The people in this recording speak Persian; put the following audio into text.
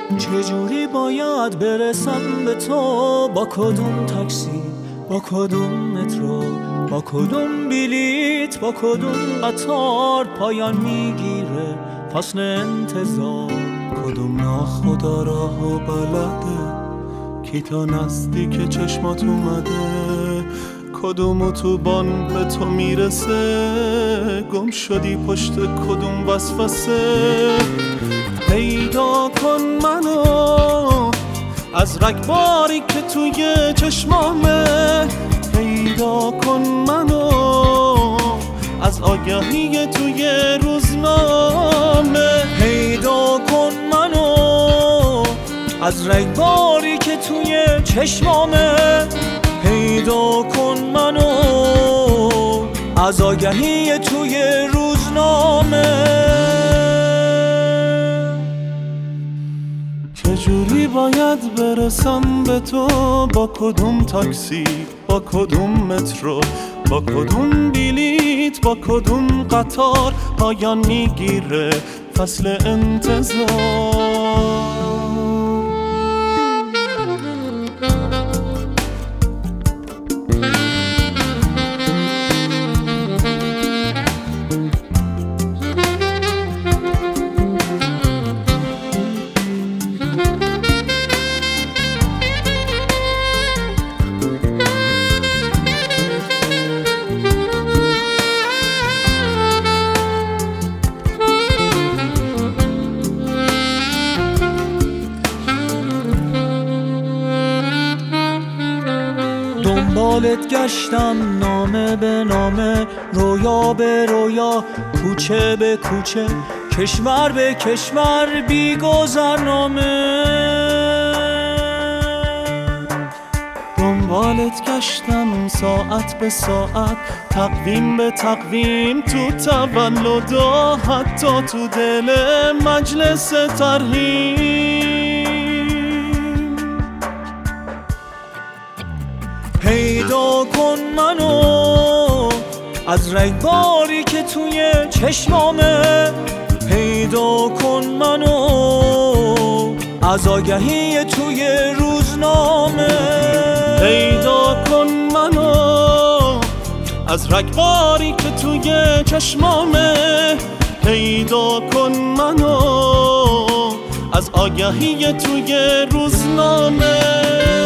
چجوری باید برسم به تو؟ با کدوم تاکسی، با کدوم مترو، با کدوم بلیت، با کدوم قطار پایان میگیره فصل انتظار؟ کدوم ناخدا راهو بلده کی تا نزدیک چشمات اومده؟ کدوم اتوبان به تو میرسه؟ گم شدی پشت کدوم وسوسه؟ پیدا کن منو از رگباری که توی چشمامه، پیدا کن منو از آگهی توی روزنامه، پیدا کن منو از رگباری که توی چشمامه، پیدا کن منو از آگهی توی روزنامه. چجوری باید برسم به تو؟ با کدوم تاکسی، با کدوم مترو، با کدوم بلیت، با کدوم قطار پایان میگیره فصل انتظار؟ دنبالت گشتم نامه به نامه، رویا به رویا، کوچه به کوچه، کشور به کشور، بی گذرنامه. دنبالت گشتم ساعت به ساعت، تقویم به تقویم، تو تولدا، حتی تو دل مجلس ترحیم. پیدا کن منو از رگباری که توی چشمامه، پیدا کن منو از آگهی توی روزنامه، پیدا کن منو از رگباری که توی چشمامه، پیدا کن منو از آگهی توی روزنامه.